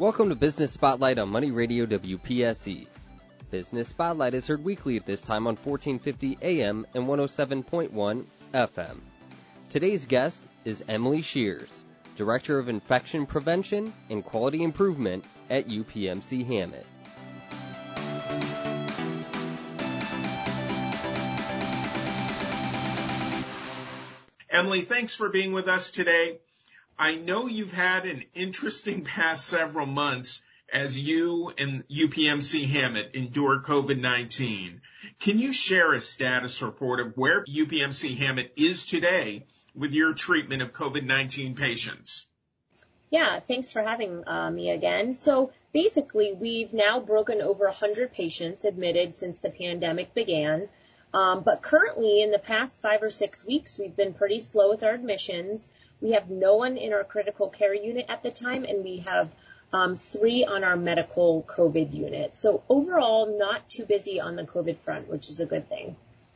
Welcome to Business Spotlight on Money Radio WPSE. Business Spotlight is heard weekly at this time on 1450 AM and 107.1 FM. Today's guest is Emily Shears, Director of Infection Prevention and Quality Improvement at UPMC Hammett. Emily, thanks for being with us today. I know you've had an interesting past several months as you and UPMC Hammett endure COVID-19. Can you share a status report of where UPMC Hammett is today with your treatment of COVID-19 patients? Yeah, thanks for having me again. So basically, we've now broken over 100 patients admitted since the pandemic began. But currently, in the past 5 or 6 weeks, we've been pretty slow with our admissions. We have no one in our critical care unit at the time, and we have 3 on our medical COVID unit. So overall, not too busy on the COVID front, which is a good thing.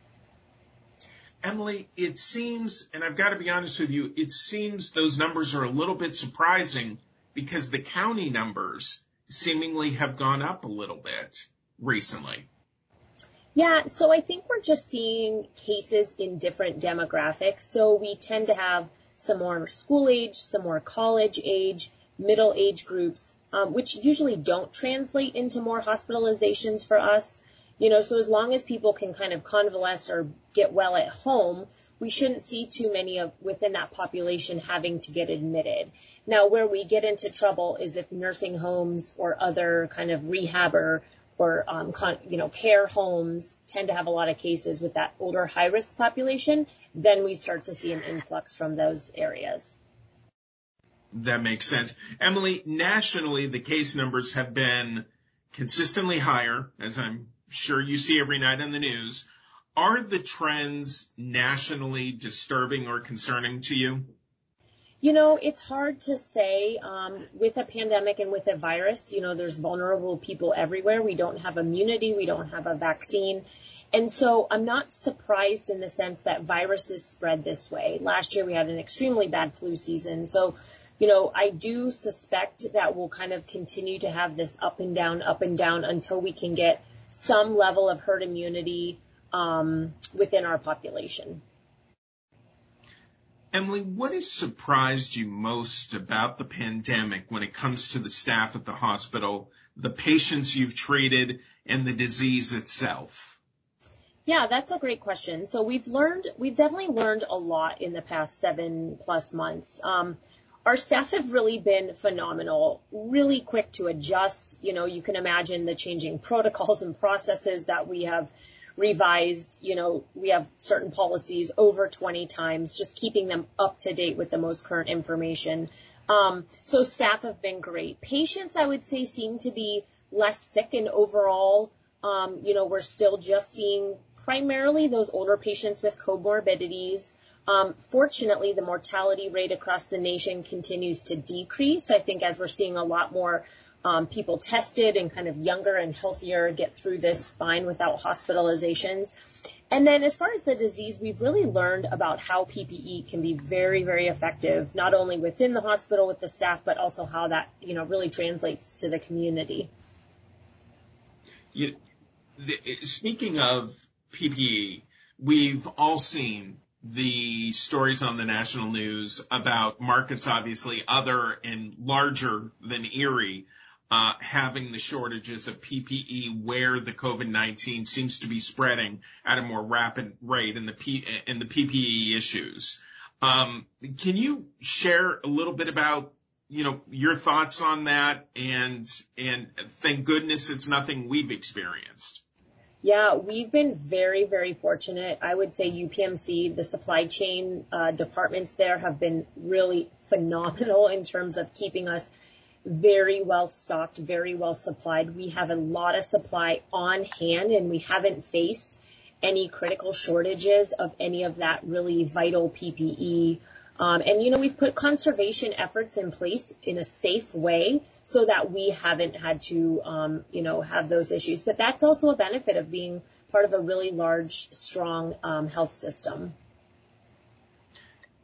Emily, it seems, and I've got to be honest with you, it seems those numbers are a little bit surprising because the county numbers seemingly have gone up a little bit recently. Yeah, so I think we're just seeing cases in different demographics. So we tend to have some more school age, some more college age, middle age groups, which usually don't translate into more hospitalizations for us. You know, so as long as people can kind of convalesce or get well at home, we shouldn't see too many of within that population having to get admitted. Now, where we get into trouble is if nursing homes or other kind of rehab or care homes tend to have a lot of cases with that older high-risk population, then we start to see an influx from those areas. That makes sense. Emily, nationally, the case numbers have been consistently higher, as I'm sure you see every night on the news. Are the trends nationally disturbing or concerning to you? You know, it's hard to say. With a pandemic and with a virus, you know, there's vulnerable people everywhere. We don't have immunity. We don't have a vaccine. And so I'm not surprised in the sense that viruses spread this way. Last year we had an extremely bad flu season. So, you know, I do suspect that we'll kind of continue to have this up and down until we can get some level of herd immunity within our population. Emily, what has surprised you most about the pandemic when it comes to the staff at the hospital, the patients you've treated, and the disease itself? Yeah, that's a great question. So we've definitely learned a lot in the past 7+ months. Our staff have really been phenomenal, really quick to adjust. You know, you can imagine the changing protocols and processes that we have revised. You know, we have certain policies over 20 times, just keeping them up to date with the most current information. So staff have been great. Patients, I would say, seem to be less sick, and overall, you know, we're still just seeing primarily those older patients with comorbidities. Fortunately, the mortality rate across the nation continues to decrease. I think as we're seeing a lot more people tested and kind of younger and healthier get through this fine without hospitalizations. And then as far as the disease, we've really learned about how PPE can be very, very effective, not only within the hospital with the staff, but also how that, you know, really translates to the community. Speaking of PPE, we've all seen the stories on the national news about markets, obviously other and larger than Erie, having the shortages of PPE where the COVID-19 seems to be spreading at a more rapid rate in the PPE issues. Can you share a little bit about, you know, your thoughts on that? And thank goodness it's nothing we've experienced. Yeah, we've been very, very fortunate. I would say UPMC, the supply chain departments there have been really phenomenal in terms of keeping us very well stocked, very well supplied. We have a lot of supply on hand, and we haven't faced any critical shortages of any of that really vital PPE. And, you know, we've put conservation efforts in place in a safe way so that we haven't had to, you know, have those issues. But that's also a benefit of being part of a really large, strong health system.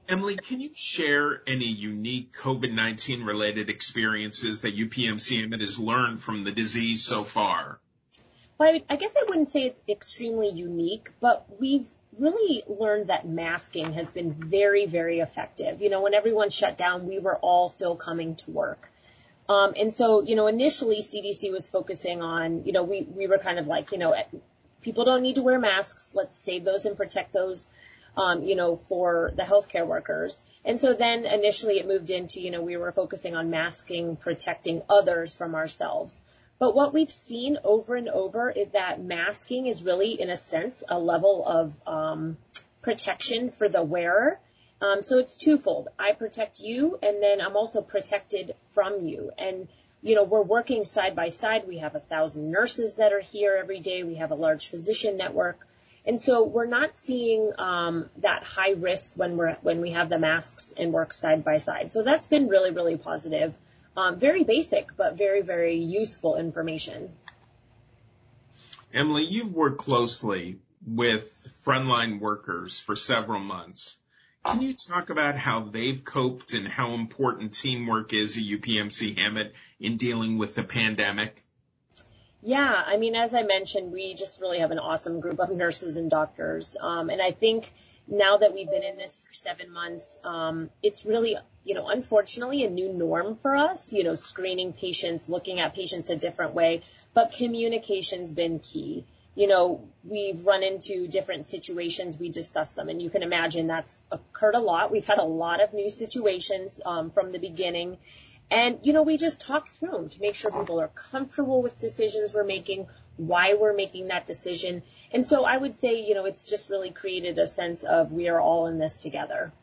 Emily, can you share any unique COVID-19 related experiences that UPMC has learned from the disease so far? Well, I guess I wouldn't say it's extremely unique, but we've really learned that masking has been very, very effective. When everyone shut down, we were all still coming to work. And so, initially CDC was focusing on, we were kind of like, people don't need to wear masks. Let's save those and protect those, for the healthcare workers. And so then initially it moved into, we were focusing on masking, protecting others from ourselves. But what we've seen over and over is that masking is really, in a sense, a level of protection for the wearer. So it's twofold. I protect you, and then I'm also protected from you. And, we're working side by side. We have 1,000 nurses that are here every day. We have a large physician network. And so we're not seeing that high risk when we have the masks and work side by side. So that's been really, really positive. Very basic, but very, very useful information. Emily, you've worked closely with frontline workers for several months. Can you talk about how they've coped and how important teamwork is at UPMC Hemet in dealing with the pandemic? Yeah, as I mentioned, we just really have an awesome group of nurses and doctors. And I think now that we've been in this for 7 months, it's really, unfortunately a new norm for us, screening patients, looking at patients a different way, but communication's been key. We've run into different situations, we discuss them, and you can imagine that's occurred a lot. We've had a lot of new situations from the beginning. And, we just talk through them to make sure people are comfortable with decisions we're making, why we're making that decision. And so I would say, it's just really created a sense of we are all in this together.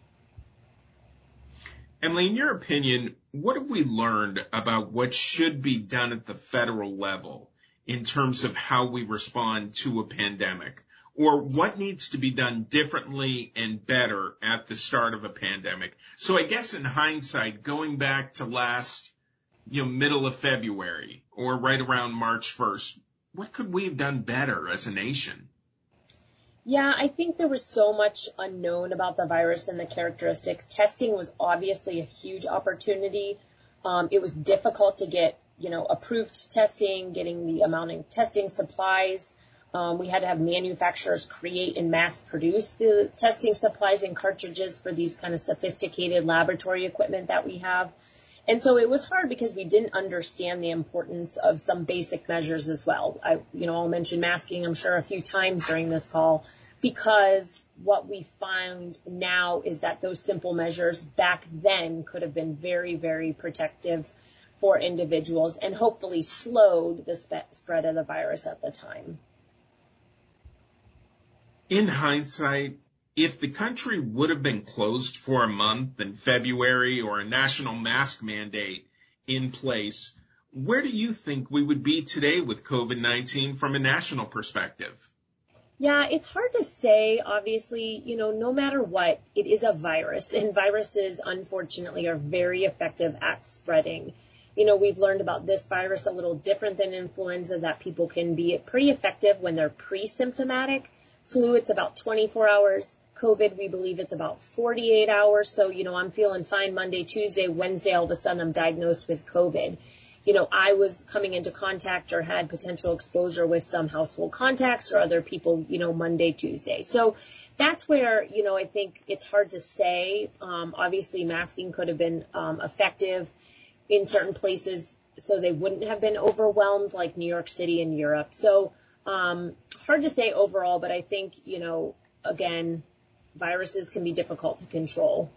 Emily, in your opinion, what have we learned about what should be done at the federal level in terms of how we respond to a pandemic? Or what needs to be done differently and better at the start of a pandemic? So I guess in hindsight, going back to last, middle of February or right around March 1st, what could we have done better as a nation? Yeah, I think there was so much unknown about the virus and the characteristics. Testing was obviously a huge opportunity. It was difficult to get, approved testing, getting the amount of testing supplies. We had to have manufacturers create and mass produce the testing supplies and cartridges for these kind of sophisticated laboratory equipment that we have. And so it was hard because we didn't understand the importance of some basic measures as well. I'll mention masking, I'm sure, a few times during this call, because what we find now is that those simple measures back then could have been very, very protective for individuals and hopefully slowed the spread of the virus at the time. In hindsight, if the country would have been closed for a month in February or a national mask mandate in place, where do you think we would be today with COVID-19 from a national perspective? Yeah, it's hard to say. Obviously, no matter what, it is a virus, and viruses, unfortunately, are very effective at spreading. We've learned about this virus a little different than influenza, that people can be pretty effective when they're pre-symptomatic. Flu, it's about 24 hours. COVID, we believe it's about 48 hours. So, I'm feeling fine Monday, Tuesday, Wednesday, all of a sudden I'm diagnosed with COVID. I was coming into contact or had potential exposure with some household contacts or other people, Monday, Tuesday. So that's where, I think it's hard to say. Obviously, masking could have been effective in certain places so they wouldn't have been overwhelmed, like New York City and Europe. So hard to say overall, but I think, again, viruses can be difficult to control.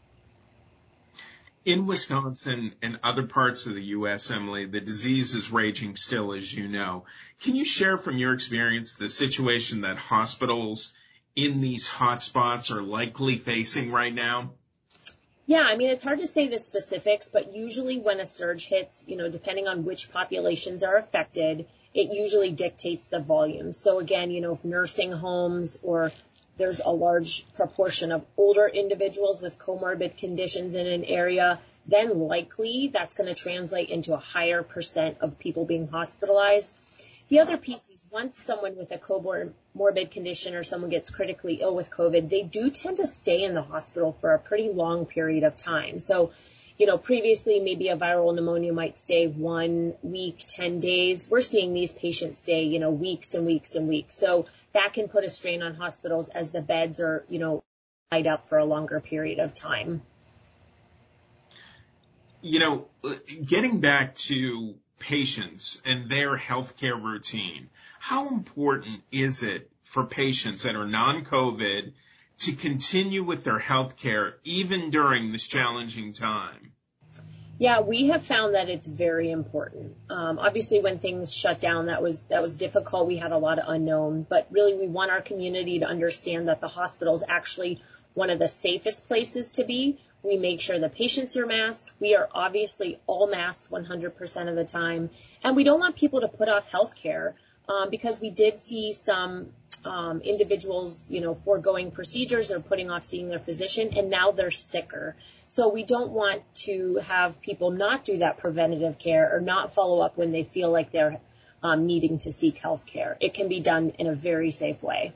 In Wisconsin and other parts of the U.S., Emily, the disease is raging still, as you know. Can you share from your experience the situation that hospitals in these hotspots are likely facing right now? Yeah, it's hard to say the specifics, but usually when a surge hits, depending on which populations are affected, it usually dictates the volume. So again, if nursing homes or there's a large proportion of older individuals with comorbid conditions in an area, then likely that's going to translate into a higher percent of people being hospitalized. The other piece is once someone with a comorbid condition or someone gets critically ill with COVID, they do tend to stay in the hospital for a pretty long period of time. So, previously maybe a viral pneumonia might stay 1 week, 10 days. We're seeing these patients stay, weeks and weeks and weeks. So that can put a strain on hospitals as the beds are, tied up for a longer period of time. Getting back to patients and their healthcare routine, how important is it for patients that are non-COVID to continue with their healthcare even during this challenging time? Yeah, we have found that it's very important. Obviously, when things shut down, that was difficult. We had a lot of unknown, but really we want our community to understand that the hospital is actually one of the safest places to be. We make sure the patients are masked. We are obviously all masked 100% of the time. And we don't want people to put off health care because we did see some individuals, foregoing procedures or putting off seeing their physician, and now they're sicker. So we don't want to have people not do that preventative care or not follow up when they feel like they're needing to seek health care. It can be done in a very safe way.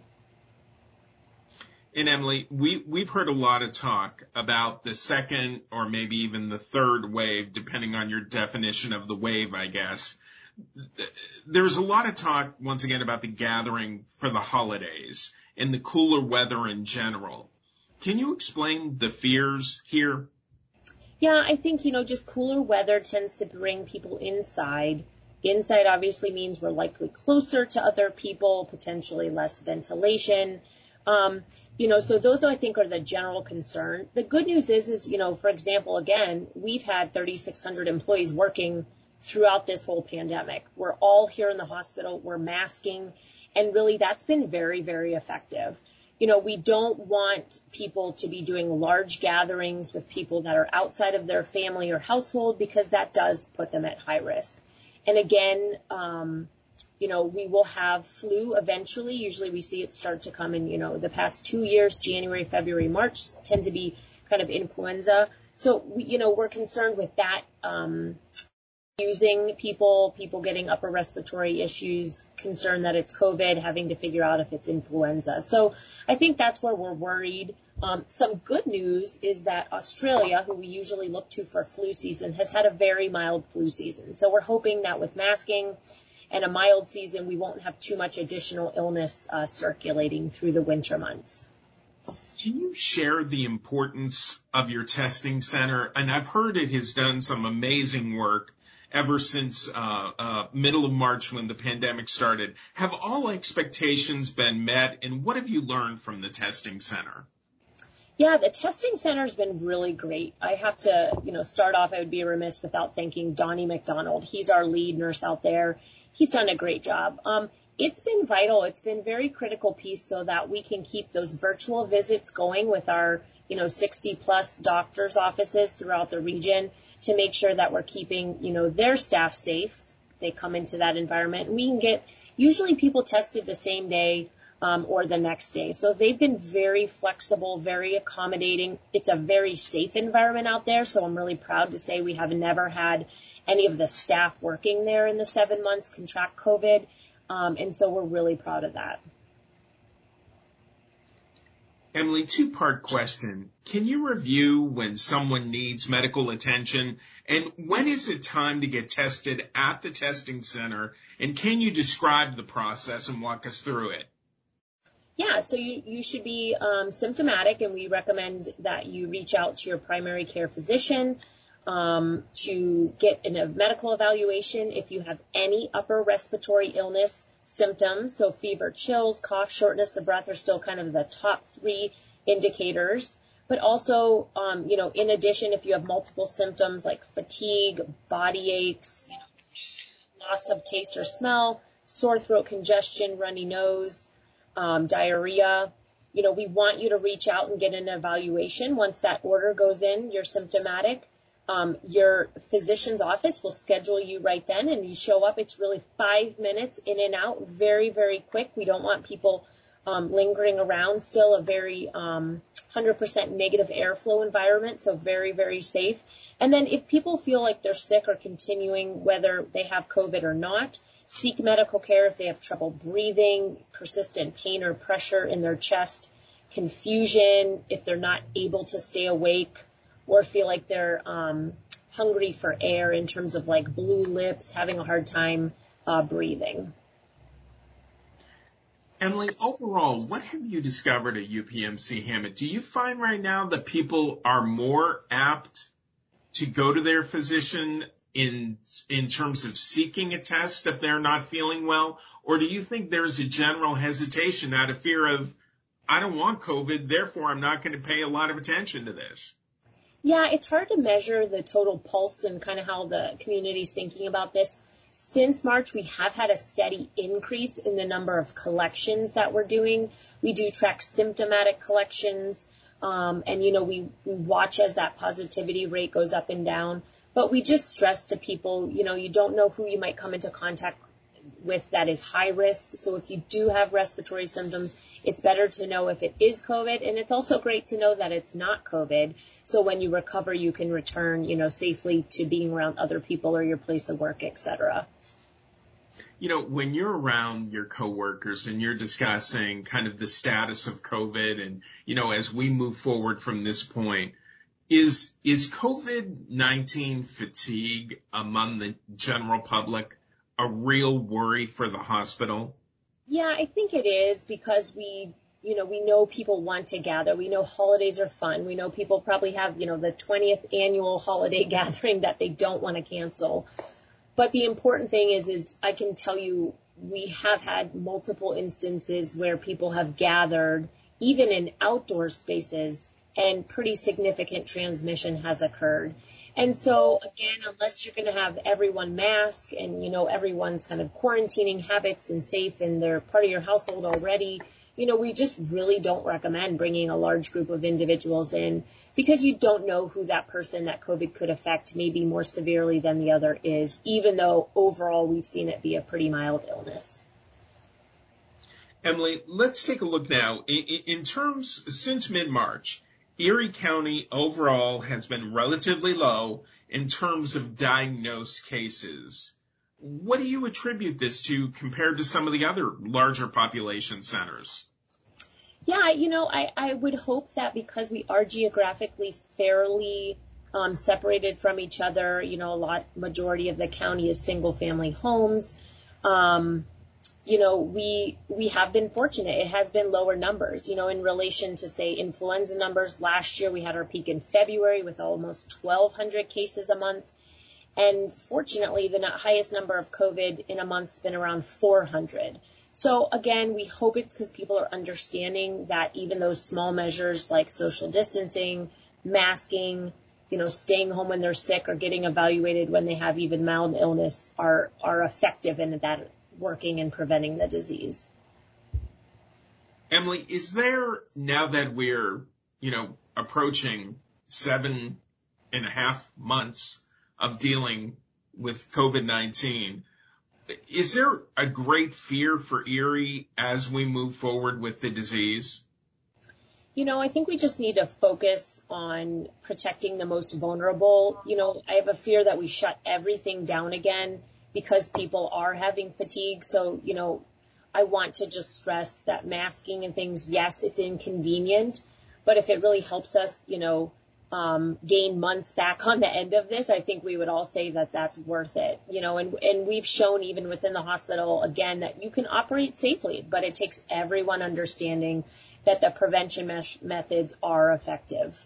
And Emily, we've heard a lot of talk about the second or maybe even the third wave, depending on your definition of the wave, I guess. There's a lot of talk, once again, about the gathering for the holidays and the cooler weather in general. Can you explain the fears here? Yeah, I think, just cooler weather tends to bring people inside. Inside obviously means we're likely closer to other people, potentially less ventilation. So those I think are the general concern. The good news is, for example, again, we've had 3,600 employees working throughout this whole pandemic. We're all here in the hospital. We're masking. And really that's been very, very effective. We don't want people to be doing large gatherings with people that are outside of their family or household because that does put them at high risk. And again, we will have flu eventually. Usually we see it start to come in, the past 2 years, January, February, March tend to be kind of influenza. So, we're concerned with that, using people getting upper respiratory issues, concerned that it's COVID, having to figure out if it's influenza. So I think that's where we're worried. Some good news is that Australia, who we usually look to for flu season, has had a very mild flu season. So we're hoping that with masking and a mild season, we won't have too much additional illness circulating through the winter months. Can you share the importance of your testing center? And I've heard it has done some amazing work ever since middle of March when the pandemic started. Have all expectations been met, and what have you learned from the testing center? Yeah, the testing center has been really great. I have to, start off, I would be remiss without thanking Donnie McDonald. He's our lead nurse out there. He's done a great job. It's been vital. It's been a very critical piece so that we can keep those virtual visits going with our, 60 plus doctors' offices throughout the region to make sure that we're keeping, their staff safe. They come into that environment. We can get usually people tested the same day or the next day. So they've been very flexible, very accommodating. It's a very safe environment out there. So I'm really proud to say we have never had any of the staff working there in the 7 months contract COVID. And so we're really proud of that. Emily, two-part question. Can you review when someone needs medical attention, and when is it time to get tested at the testing center? And can you describe the process and walk us through it? Yeah, so you should be symptomatic, and we recommend that you reach out to your primary care physician to get a medical evaluation if you have any upper respiratory illness symptoms. So fever, chills, cough, shortness of breath are still kind of the top 3 indicators. But also, in addition, if you have multiple symptoms like fatigue, body aches, loss of taste or smell, sore throat, congestion, runny nose, diarrhea, we want you to reach out and get an evaluation. Once that order goes in, you're symptomatic. Your physician's office will schedule you right then, and you show up. It's really 5 minutes in and out, very, very quick. We don't want people lingering around. Still a very 100% negative airflow environment, so very, very safe. And then if people feel like they're sick or continuing, whether they have COVID or not, seek medical care if they have trouble breathing, persistent pain or pressure in their chest, confusion if they're not able to stay awake or feel like they're hungry for air in terms of like blue lips, having a hard time breathing. Emily, overall, what have you discovered at UPMC Hammond? Do you find right now that people are more apt to go to their physician in terms of seeking a test if they're not feeling well? Or do you think there's a general hesitation out of fear of, I don't want COVID, therefore I'm not going to pay a lot of attention to this? Yeah, it's hard to measure the total pulse and kind of how the community's thinking about this. Since March, we have had a steady increase in the number of collections that we're doing. We do track symptomatic collections, and, you know, we watch as that positivity rate goes up and down. But we just stress to people, you know, you don't know who you might come into contact with that is high risk. So if you do have respiratory symptoms, it's better to know if it is COVID. And it's also great to know that it's not COVID. So when you recover, you can return, you know, safely to being around other people or your place of work, et cetera. You know, when you're around your coworkers and you're discussing kind of the status of COVID and, you know, as we move forward from this point, is COVID-19 fatigue among the general public a real worry for the hospital? Yeah, I think it is because we know people want to gather. We know holidays are fun. We know people probably have, you know, the 20th annual holiday gathering that they don't want to cancel. But the important thing is I can tell you we have had multiple instances where people have gathered, even in outdoor spaces, and pretty significant transmission has occurred. And so, again, unless you're going to have everyone mask and, you know, everyone's kind of quarantining habits and safe and they're part of your household already, you know, we just really don't recommend bringing a large group of individuals in because you don't know who that person that COVID could affect maybe more severely than the other is, even though overall we've seen it be a pretty mild illness. Emily, let's take a look now. In terms, since mid-March, Erie County overall has been relatively low in terms of diagnosed cases. What do you attribute this to compared to some of the other larger population centers? Yeah, you know, I would hope that because we are geographically fairly separated from each other, you know, majority of the county is single family homes. You know, we have been fortunate. It has been lower numbers, you know, in relation to, say, influenza numbers. Last year, we had our peak in February with almost 1,200 cases a month. And fortunately, the highest number of COVID in a month has been around 400. So, again, we hope it's because people are understanding that even those small measures like social distancing, masking, you know, staying home when they're sick or getting evaluated when they have even mild illness are effective in that working and preventing the disease. Emily, is there, now that we're, you know, approaching 7.5 months of dealing with COVID-19, is there a great fear for Erie as we move forward with the disease? You know, I think we just need to focus on protecting the most vulnerable. You know, I have a fear that we shut everything down again because people are having fatigue. So, you know, I want to just stress that masking and things, yes, it's inconvenient, but if it really helps us, you know, gain months back on the end of this, I think we would all say that that's worth it, you know, and we've shown even within the hospital, again, that you can operate safely, but it takes everyone understanding that the prevention methods are effective.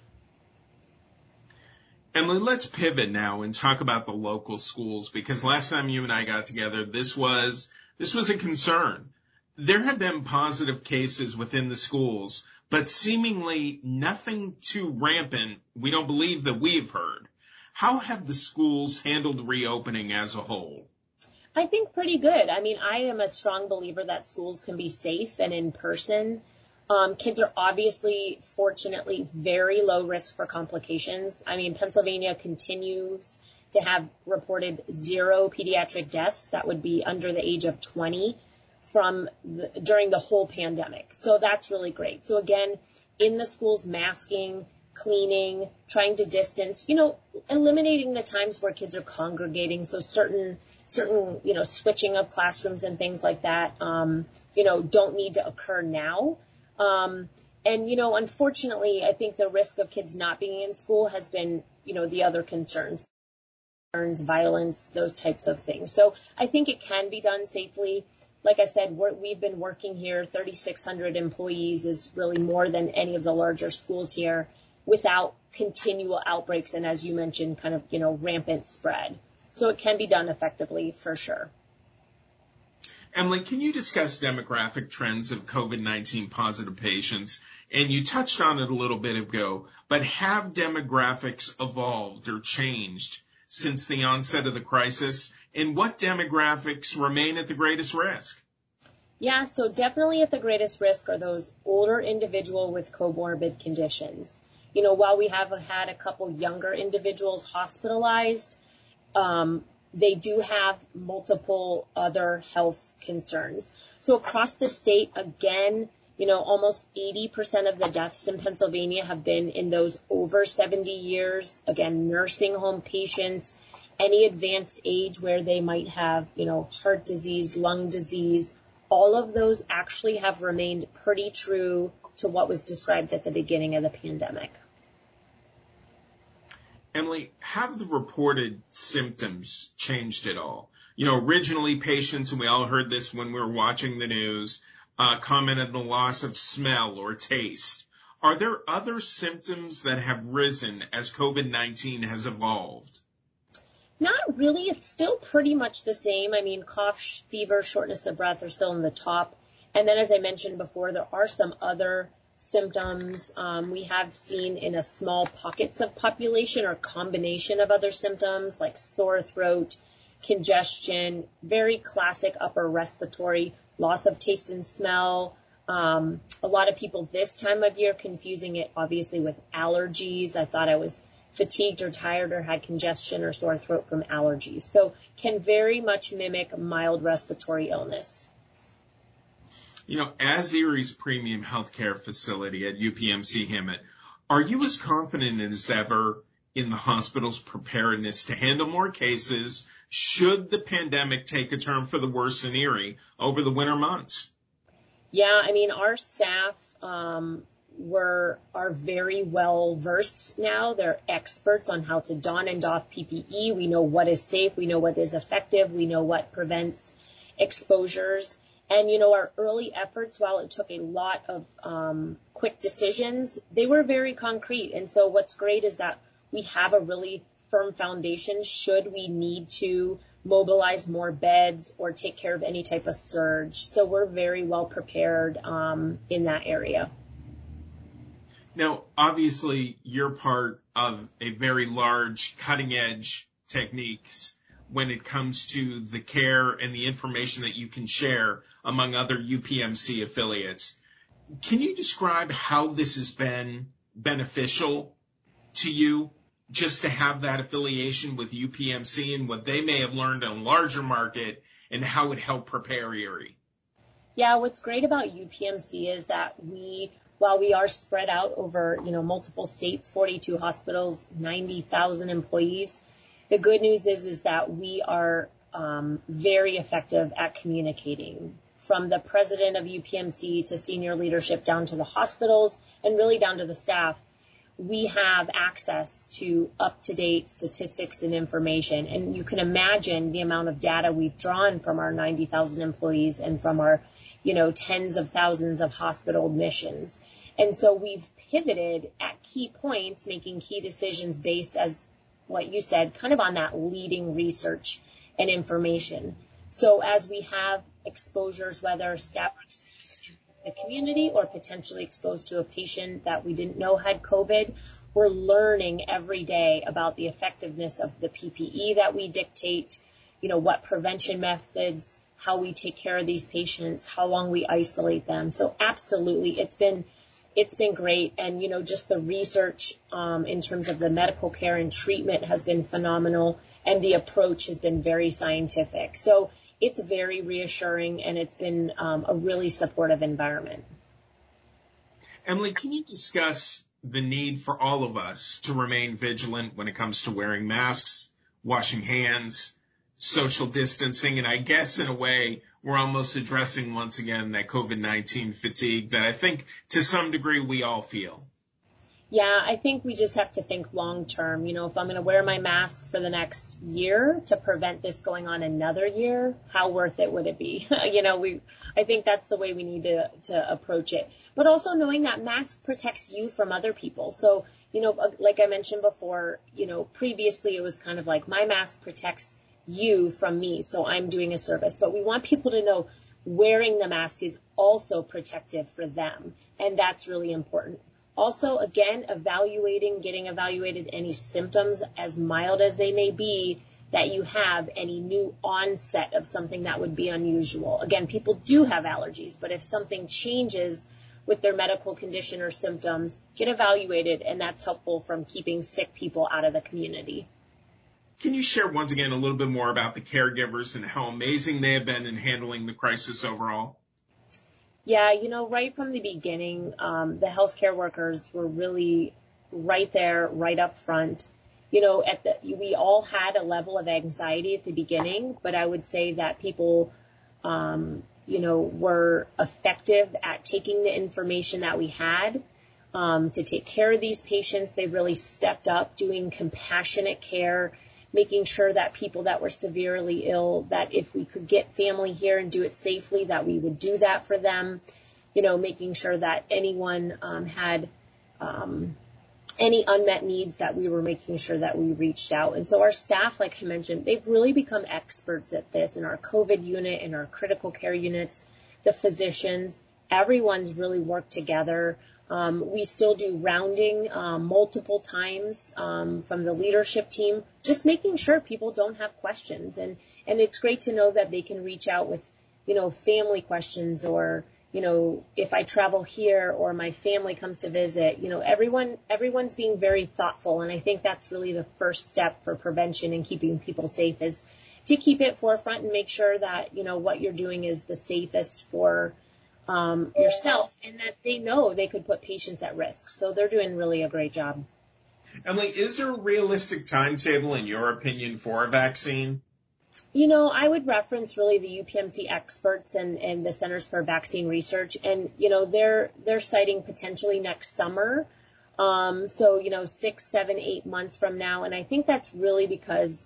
Emily, let's pivot now and talk about the local schools, because last time you and I got together, this was a concern. There have been positive cases within the schools, but seemingly nothing too rampant, we don't believe, that we've heard. How have the schools handled reopening as a whole? I think pretty good. I mean, I am a strong believer that schools can be safe and in person. Kids are obviously, fortunately, very low risk for complications. I mean, Pennsylvania continues to have reported 0 pediatric deaths that would be under the age of 20 during the whole pandemic. So that's really great. So again, in the schools, masking, cleaning, trying to distance, eliminating the times where kids are congregating. So certain, switching of classrooms and things like that, don't need to occur now. Unfortunately, I think the risk of kids not being in school has been, the other concerns, violence, those types of things. So I think it can be done safely. Like I said, we've been working here, 3,600 employees is really more than any of the larger schools here without continual outbreaks and, as you mentioned, kind of, rampant spread. So it can be done effectively for sure. Emily, can you discuss demographic trends of COVID-19 positive patients? And you touched on it a little bit ago, but have demographics evolved or changed since the onset of the crisis? And what demographics remain at the greatest risk? Yeah, so definitely at the greatest risk are those older individuals with comorbid conditions. While we have had a couple younger individuals hospitalized, they do have multiple other health concerns. So across the state, again, almost 80% of the deaths in Pennsylvania have been in those over 70 years. Again, nursing home patients, any advanced age where they might have, heart disease, lung disease. All of those actually have remained pretty true to what was described at the beginning of the pandemic. Emily, have the reported symptoms changed at all? Originally patients, and we all heard this when we were watching the news, commented on the loss of smell or taste. Are there other symptoms that have risen as COVID-19 has evolved? Not really. It's still pretty much the same. I mean, cough, fever, shortness of breath are still in the top. And then, as I mentioned before, there are some other symptoms we have seen in a small pockets of population or combination of other symptoms like sore throat, congestion, very classic upper respiratory, loss of taste and smell. A lot of people this time of year confusing it obviously with allergies. I thought I was fatigued or tired or had congestion or sore throat from allergies. So can very much mimic mild respiratory illness. As Erie's premium healthcare facility at UPMC Hemet, are you as confident as ever in the hospital's preparedness to handle more cases should the pandemic take a turn for the worse in Erie over the winter months? Yeah, I mean, our staff are very well versed now. They're experts on how to don and doff PPE. We know what is safe. We know what is effective. We know what prevents exposures. And, our early efforts, while it took a lot of quick decisions, they were very concrete. And so what's great is that we have a really firm foundation should we need to mobilize more beds or take care of any type of surge. So we're very well prepared in that area. Now, obviously, you're part of a very large cutting-edge techniques when it comes to the care and the information that you can share among other UPMC affiliates. Can you describe how this has been beneficial to you just to have that affiliation with UPMC and what they may have learned in a larger market and how it helped prepare Erie? Yeah, what's great about UPMC is that while we are spread out over, multiple states, 42 hospitals, 90,000 employees, the good news is that we are very effective at communicating from the president of UPMC to senior leadership down to the hospitals and really down to the staff. We have access to up-to-date statistics and information. And you can imagine the amount of data we've drawn from our 90,000 employees and from our, tens of thousands of hospital admissions. And so we've pivoted at key points, making key decisions based, as what you said, kind of on that leading research and information. So as we have exposures, whether staff are exposed in the community or potentially exposed to a patient that we didn't know had COVID, we're learning every day about the effectiveness of the PPE that we dictate, what prevention methods, how we take care of these patients, how long we isolate them. So absolutely, it's been great. And, just the research in terms of the medical care and treatment has been phenomenal. And the approach has been very scientific. So it's very reassuring, and it's been a really supportive environment. Emily, can you discuss the need for all of us to remain vigilant when it comes to wearing masks, washing hands, social distancing, and I guess in a way we're almost addressing once again that COVID-19 fatigue that I think to some degree we all feel. Yeah, I think we just have to think long term. You know, if I'm going to wear my mask for the next year to prevent this going on another year, how worth it would it be? I think that's the way we need to approach it. But also knowing that mask protects you from other people. So, like I mentioned before, previously it was kind of like my mask protects you from me, so I'm doing a service. But we want people to know wearing the mask is also protective for them, and that's really important. Also, again, getting evaluated any symptoms, as mild as they may be, that you have, any new onset of something that would be unusual. Again, people do have allergies, but if something changes with their medical condition or symptoms, get evaluated, and that's helpful from keeping sick people out of the community. Can you share once again a little bit more about the caregivers and how amazing they have been in handling the crisis overall? Yeah, right from the beginning, the healthcare workers were really right there, right up front. We all had a level of anxiety at the beginning, but I would say that people, were effective at taking the information that we had, to take care of these patients. They really stepped up doing compassionate care, making sure that people that were severely ill, that if we could get family here and do it safely, that we would do that for them, making sure that anyone had any unmet needs, that we were making sure that we reached out. And so our staff, like I mentioned, they've really become experts at this in our COVID unit, in our critical care units, the physicians, everyone's really worked together. We still do rounding multiple times from the leadership team, just making sure people don't have questions. And it's great to know that they can reach out with, family questions, or, if I travel here or my family comes to visit, everyone's being very thoughtful. And I think that's really the first step for prevention and keeping people safe, is to keep it forefront and make sure that, what you're doing is the safest for yourself, and that they know they could put patients at risk. So they're doing really a great job. Emily, is there a realistic timetable, in your opinion, for a vaccine? I would reference really the UPMC experts and the Centers for Vaccine Research, and, they're citing potentially next summer. So, 6, 7, 8 months from now. And I think that's really because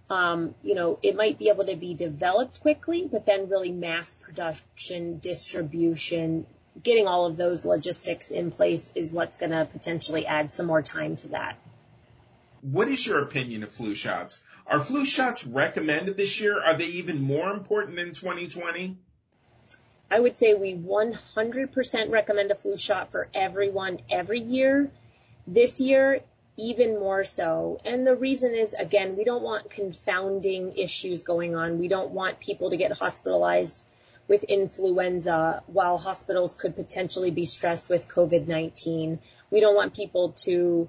it might be able to be developed quickly, but then really mass production, distribution, getting all of those logistics in place is what's going to potentially add some more time to that. What is your opinion of flu shots? Are flu shots recommended this year? Are they even more important than 2020? I would say we 100% recommend a flu shot for everyone every year. This year, even more so. And the reason is, again, we don't want confounding issues going on. We don't want people to get hospitalized with influenza while hospitals could potentially be stressed with COVID-19. We don't want people to,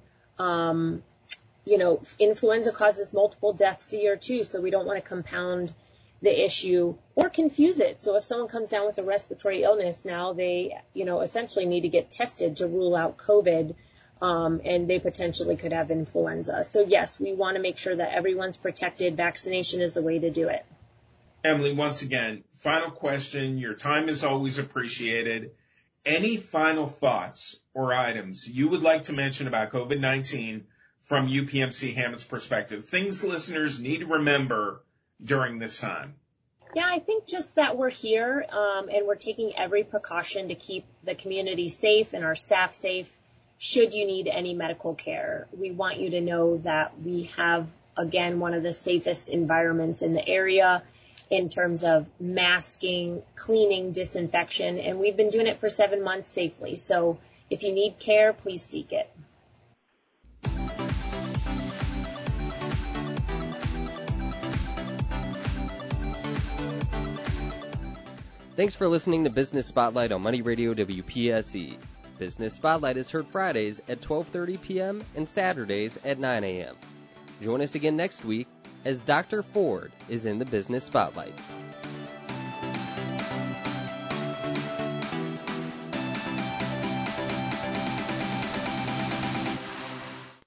influenza causes multiple deaths a year too, so we don't want to compound the issue or confuse it. So if someone comes down with a respiratory illness, now they, essentially need to get tested to rule out COVID. And they potentially could have influenza. So yes, we want to make sure that everyone's protected. Vaccination is the way to do it. Emily, once again, final question. Your time is always appreciated. Any final thoughts or items you would like to mention about COVID-19 from UPMC Hammond's perspective? Things listeners need to remember during this time. Yeah, I think just that we're here, and we're taking every precaution to keep the community safe and our staff safe. Should you need any medical care, we want you to know that we have, again, one of the safest environments in the area in terms of masking, cleaning, disinfection, and we've been doing it for 7 months safely. So if you need care, please seek it. Thanks for listening to Business Spotlight on Money Radio WPSE. Business Spotlight is heard Fridays at 12:30 p.m. and Saturdays at 9 a.m. Join us again next week as Dr. Ford is in the Business Spotlight.